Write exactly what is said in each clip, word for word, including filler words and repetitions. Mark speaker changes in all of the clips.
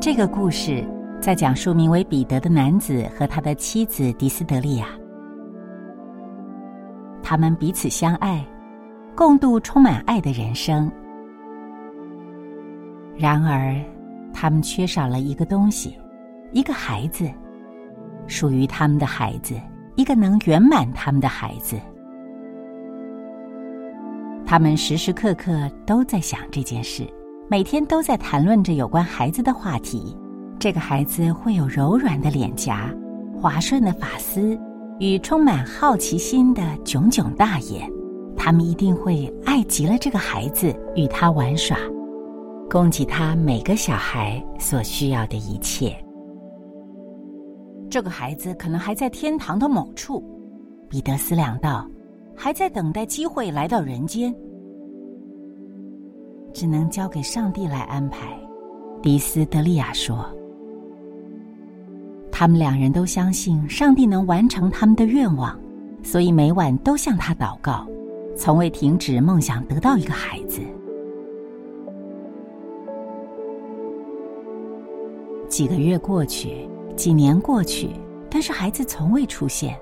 Speaker 1: 这个故事在讲述名为彼得的男子和他的妻子迪斯德利亚。他们彼此相爱，共度充满爱的人生。然而，他们缺少了一个东西，一个孩子，属于他们的孩子，一个能圆满他们的孩子。他们时时刻刻都在想这件事，每天都在谈论着有关孩子的话题。这个孩子会有柔软的脸颊、滑顺的发丝与充满好奇心的炯炯大眼。他们一定会爱极了这个孩子，与他玩耍，供给他每个小孩所需要的一切。这个孩子可能还在天堂的某处，彼得思量道，还在等待机会来到人间。只能交给上帝来安排，迪斯德利亚说。他们两人都相信上帝能完成他们的愿望，所以每晚都向他祷告，从未停止梦想得到一个孩子。几个月过去，几年过去，但是孩子从未出现。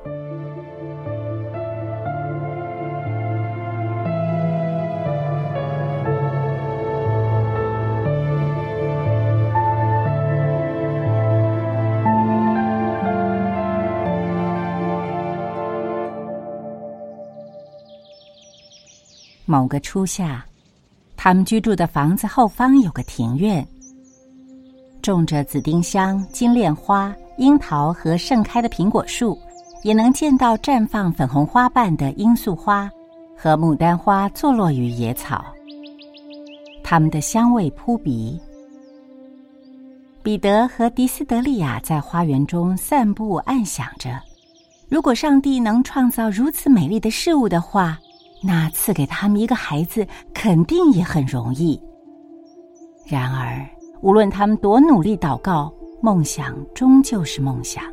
Speaker 1: 某个初夏，他们居住的房子后方有个庭院，种着紫丁香、金链花、樱桃和盛开的苹果树，也能见到绽放粉红花瓣的罂粟花和牡丹花坐落于野草，它们的香味扑鼻。彼得和迪斯德利亚在花园中散步，暗想着，如果上帝能创造如此美丽的事物的话，那赐给他们一个孩子肯定也很容易。然而，无论他们多努力祷告，梦想终究是梦想。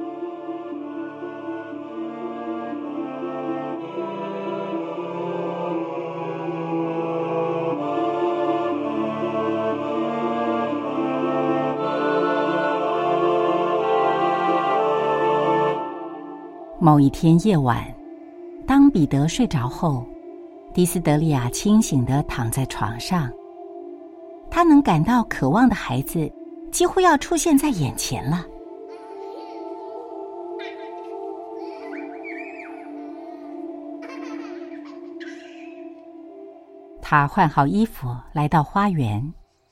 Speaker 1: 某一天夜晚，当彼得睡着后，迪斯德利亚清醒地躺在床上。他能感到渴望的孩子几乎要出现在眼前了。他换好衣服，来到花园。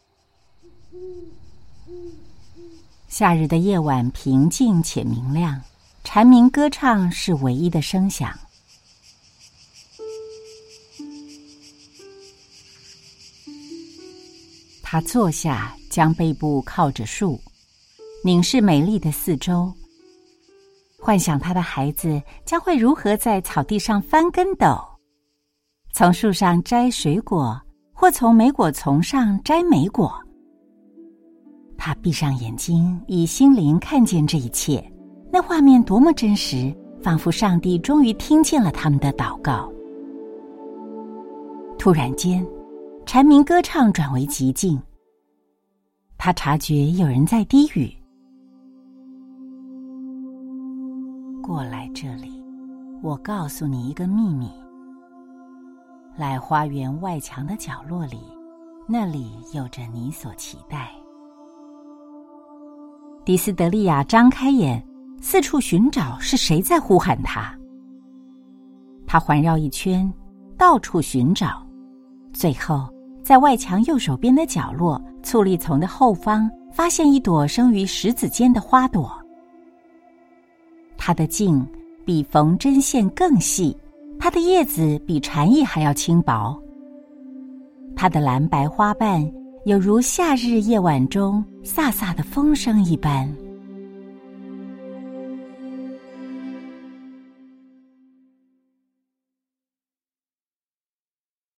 Speaker 1: 夏日的夜晚平静且明亮，蝉鸣歌唱是唯一的声响。他坐下，将背部靠着树，凝视美丽的四周，幻想他的孩子将会如何在草地上翻跟斗，从树上摘水果，或从莓果丛上摘莓果。他闭上眼睛，以心灵看见这一切，那画面多么真实，仿佛上帝终于听见了他们的祷告。突然间，蝉鸣歌唱转为寂静。他察觉有人在低语：“过来这里，我告诉你一个秘密。来花园外墙的角落里，那里有着你所期待。”迪斯德利亚张开眼，四处寻找是谁在呼喊他。他环绕一圈，到处寻找，最后在外墙右手边的角落，醋栗丛的后方，发现一朵生于石子间的花朵。它的茎比缝针线更细，它的叶子比蝉翼还要轻薄。它的蓝白花瓣有如夏日夜晚中飒飒的风声一般。